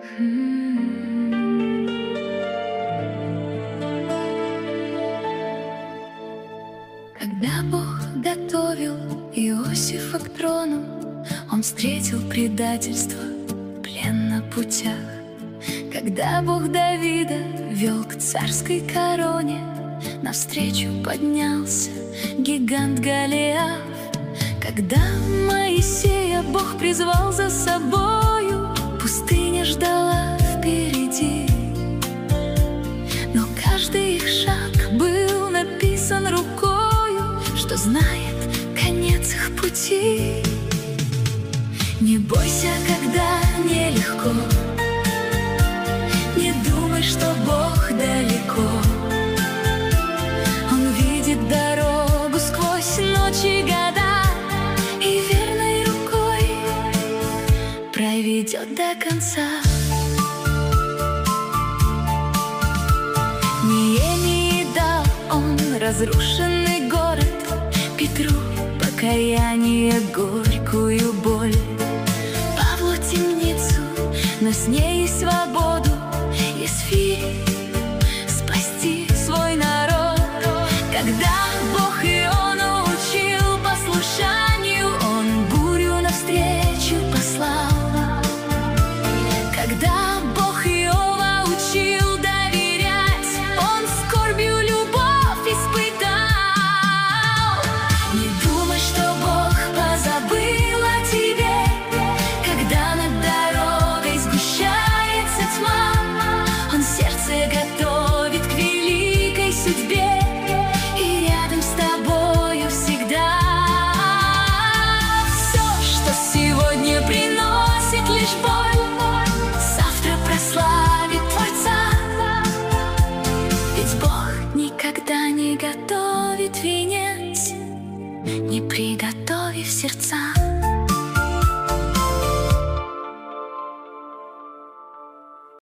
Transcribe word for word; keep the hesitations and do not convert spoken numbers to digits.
Когда Бог готовил Иосифа к трону, Он встретил предательство, плен на путях. Когда Бог Давида вел к царской короне, навстречу поднялся гигант Голиаф. Когда Моисея Бог призвал за собою, пустыня ждала впереди. Но каждый их шаг был написан рукою, что знает конец их пути. Не бойся, когда нелегко, не думай, что Бог далеко. Он видит дорогу сквозь ночи, года, и верной рукой проведет до конца. Неемии дал он разрушенный город, Петру покаяние, горькую боль, Павлу темницу, но с ней и свободу, Есфире спасти свой народ. Когда Бог Иону учил послушанию, Он бурю навстречу послал. Когда Бог Иова учил доверять, Он скорбью любовь испытал. Не думай, что Бог позабыл о тебе, когда над дорогой сгущается тьма. Он сердце готовит к великой судьбе, и рядом с тобою всегда. Все, что сегодня приносит лишь боль, завтра прославит Творца. Ведь Бог никогда не готовит венец, не приготовив сердца.